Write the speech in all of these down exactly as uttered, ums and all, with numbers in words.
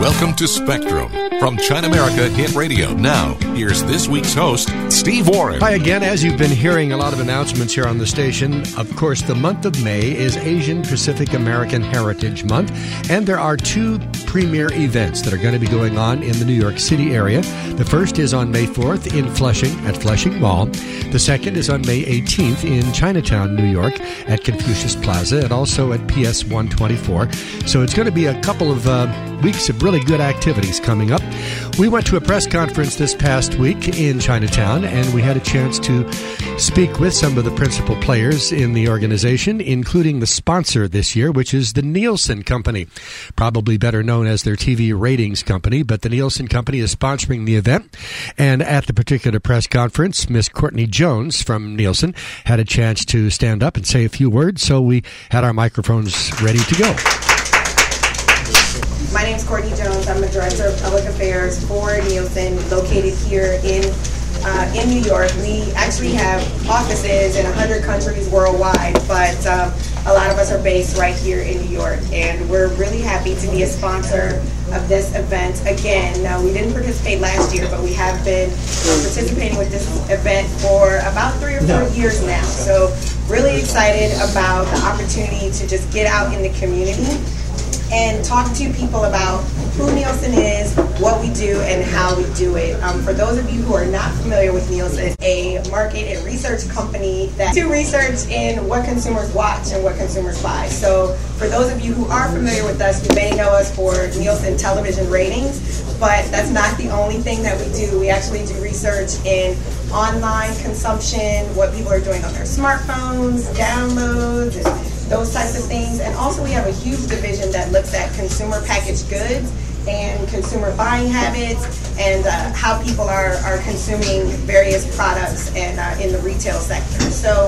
Welcome to Spectrum from China America Hit Radio. Now, here's this week's host, Steve Warren. Hi again. As you've been hearing a lot of announcements here on the station, of course, the month of May is Asian Pacific American Heritage Month, and there are two premier events that are going to be going on in the New York City area. The first is on May fourth in Flushing at Flushing Mall. The second is on May eighteenth in Chinatown, New York at Confucius Plaza and also at P S one twenty-four. So it's going to be a couple of uh, weeks of really good activities coming up. We went to a press conference this past week in Chinatown, and we had a chance to speak with some of the principal players in the organization, including the sponsor this year, which is the Nielsen Company, probably better known as their T V ratings company, but the Nielsen Company is sponsoring the event. And at the particular press conference, Miss Courtney Jones from Nielsen had a chance to stand up and say a few words, so we had our microphones ready to go. My name is Courtney Jones. I'm the Director of Public Affairs for Nielsen, located here in uh, in New York. We actually have offices in one hundred countries worldwide, but um, a lot of us are based right here in New York, and we're really happy to be a sponsor of this event. Again, uh, we didn't participate last year, but we have been participating with this event for about three or four years now. So really excited about the opportunity to just get out in the community and talk to people about who Nielsen is, what we do, and how we do it. Um, for those of you who are not familiar with Nielsen, a market and research company that do research in what consumers watch and what consumers buy. So for those of you who are familiar with us, you may know us for Nielsen television ratings, but that's not the only thing that we do. We actually do research in online consumption, what people are doing on their smartphones, downloads, and those types of things. And also we have a huge division that looks at consumer packaged goods and consumer buying habits and uh, how people are, are consuming various products and uh, in the retail sector. So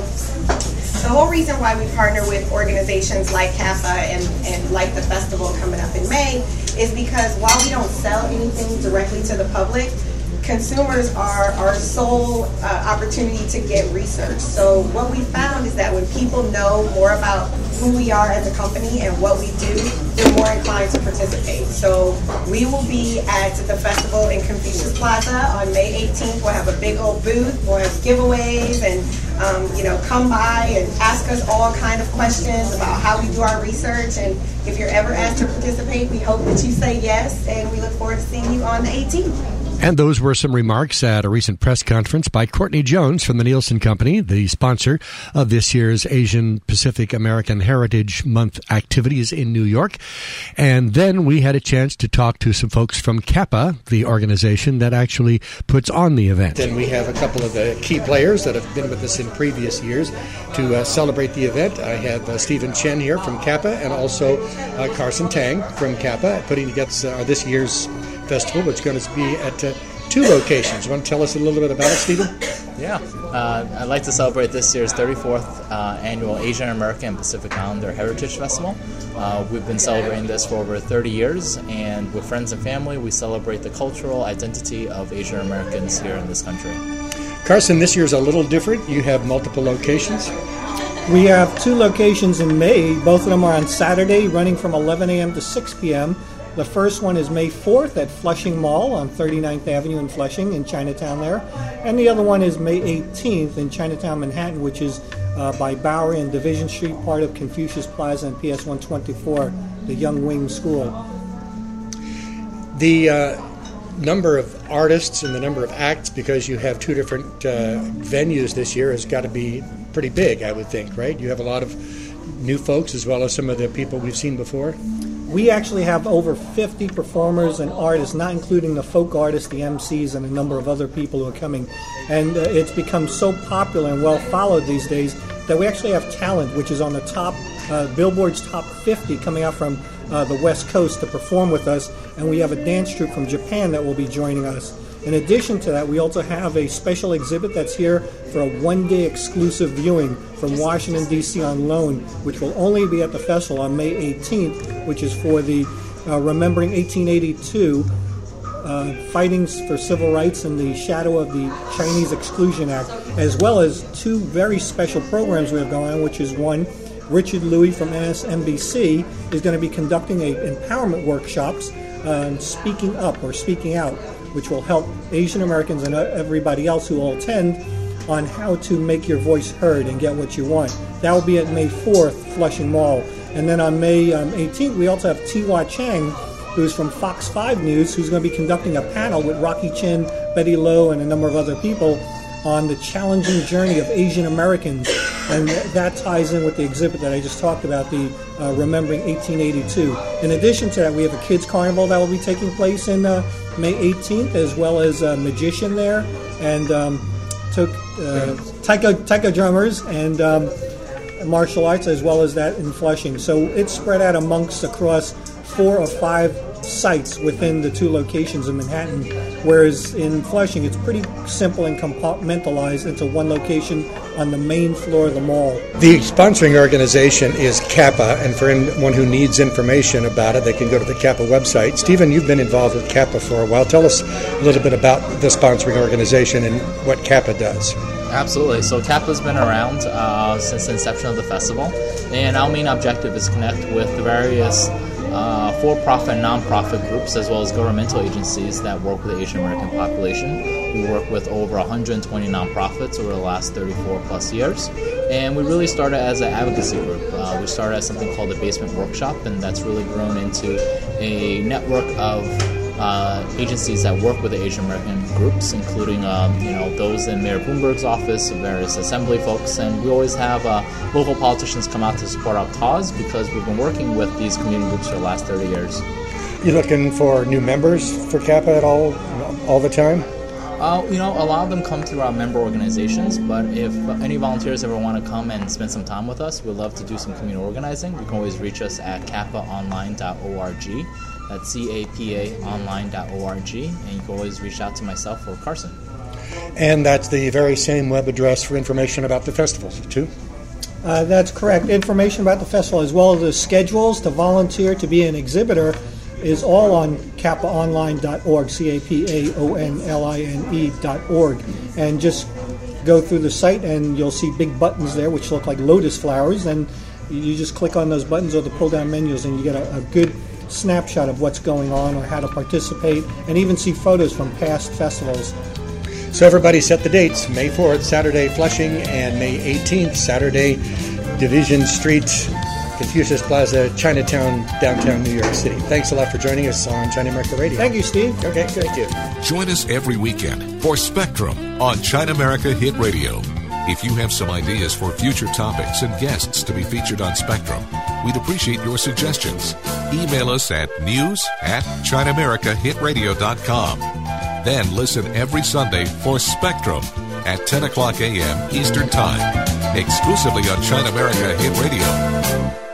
the whole reason why we partner with organizations like CAPA and, and like the festival coming up in May is because while we don't sell anything directly to the public, consumers are our sole uh, opportunity to get research. So what we found is that when people know more about who we are as a company and what we do, they're more inclined to participate. So we will be at the festival in Confucius Plaza on May eighteenth. We'll have a big old booth. We'll have giveaways and um, you know, come by and ask us all kind of questions about how we do our research. And if you're ever asked to participate, we hope that you say yes, and we look forward to seeing you on the eighteenth. And those were some remarks at a recent press conference by Courtney Jones from the Nielsen Company, the sponsor of this year's Asian Pacific American Heritage Month activities in New York. And then we had a chance to talk to some folks from CAPA, the organization that actually puts on the event. And we have a couple of the key players that have been with us in previous years to uh, celebrate the event. I have uh, Stephen Chen here from CAPA and also uh, Carson Tang from CAPA putting together uh, this year's festival, which is going to be at uh, two locations. You want to tell us a little bit about it, Stephen? Yeah. Uh, I'd like to celebrate this year's thirty-fourth uh, annual Asian American and Pacific Islander Heritage Festival. Uh, we've been celebrating this for over thirty years, and with friends and family, we celebrate the cultural identity of Asian Americans here in this country. Carson, this year's a little different. You have multiple locations. We have two locations in May. Both of them are on Saturday, running from eleven a.m. to six p.m. The first one is May fourth at Flushing Mall on thirty-ninth Avenue in Flushing in Chinatown there. And the other one is May eighteenth in Chinatown, Manhattan, which is uh, by Bowery and Division Street, part of Confucius Plaza and P S one twenty-four, the Young Wing School. The uh, number of artists and the number of acts, because you have two different uh, venues this year, has got to be pretty big, I would think, right? You have a lot of new folks as well as some of the people we've seen before. We actually have over fifty performers and artists, not including the folk artists, the M Cs, and a number of other people who are coming. And uh, it's become so popular and well followed these days that we actually have talent, which is on the top, uh, Billboard's top fifty, coming out from uh, the West Coast to perform with us. And we have a dance troupe from Japan that will be joining us. In addition to that, we also have a special exhibit that's here for a one-day exclusive viewing from Washington, D C on loan, which will only be at the festival on May eighteenth, which is for the uh, Remembering eighteen eighty-two, uh, Fighting for Civil Rights in the Shadow of the Chinese Exclusion Act, as well as two very special programs we have going on, which is one, Richard Louis from M S N B C is going to be conducting a empowerment workshops um, Speaking Up or Speaking Out, which will help Asian Americans and everybody else who will attend on how to make your voice heard and get what you want. That will be at May fourth, Flushing Mall. And then on May um, eighteenth, we also have T-Wah Chang, who's from Fox five News, who's going to be conducting a panel with Rocky Chin, Betty Lowe, and a number of other people on the challenging journey of Asian Americans. And that ties in with the exhibit that I just talked about, the uh, Remembering eighteen eighty-two. In addition to that, we have a kids carnival that will be taking place in uh, May eighteenth, as well as a magician there, and um, took uh, taiko, taiko drummers and um, martial arts, as well as that in Flushing. So it's spread out amongst across four or five sites within the two locations in Manhattan, whereas in Flushing it's pretty simple and compartmentalized into one location on the main floor of the mall. The sponsoring organization is Kappa, and for anyone who needs information about it, they can go to the Kappa website. Stephen, you've been involved with Kappa for a while. Tell us a little bit about the sponsoring organization and what Kappa does. Absolutely. So Kappa's been around uh, since the inception of the festival, and our main objective is to connect with the various Uh, for-profit and non-profit groups, as well as governmental agencies that work with the Asian American population. We work with over one hundred twenty nonprofits over the last thirty-four plus years, and we really started as an advocacy group. Uh, we started as something called the Basement Workshop, and that's really grown into a network of uh, agencies that work with the Asian American groups, including um, you know those in Mayor Bloomberg's office, various assembly folks, and we always have uh, local politicians come out to support our cause because we've been working with these community groups for the last thirty years. You looking for new members for Kappa at all, all the time? Uh, you know, a lot of them come through our member organizations, but if any volunteers ever want to come and spend some time with us, we'd love to do some community organizing. You can always reach us at kappa online dot org. That's C A P A online dot org, and you can always reach out to myself or Carson. And that's the very same web address for information about the festivals, too? Uh, that's correct. Information about the festival, as well as the schedules to volunteer to be an exhibitor, is all on kappa online dot org, C A P A O N L I N E dot org. And just go through the site, and you'll see big buttons there, which look like lotus flowers, and you just click on those buttons or the pull-down menus, and you get a, a good snapshot of what's going on or how to participate, and even see photos from past festivals. So everybody set the dates. May fourth, Saturday, Flushing, and May eighteenth, Saturday, Division Street, Confucius Plaza, Chinatown, downtown New York City. Thanks a lot for joining us on China America Radio. Thank you, Steve. Okay, thank you. Join us every weekend for Spectrum on China America Hit Radio. If you have some ideas for future topics and guests to be featured on Spectrum, we'd appreciate your suggestions. Email us at news at china america hit radio dot com. Then listen every Sunday for Spectrum at ten o'clock a.m. Eastern Time, exclusively on China America Hit Radio.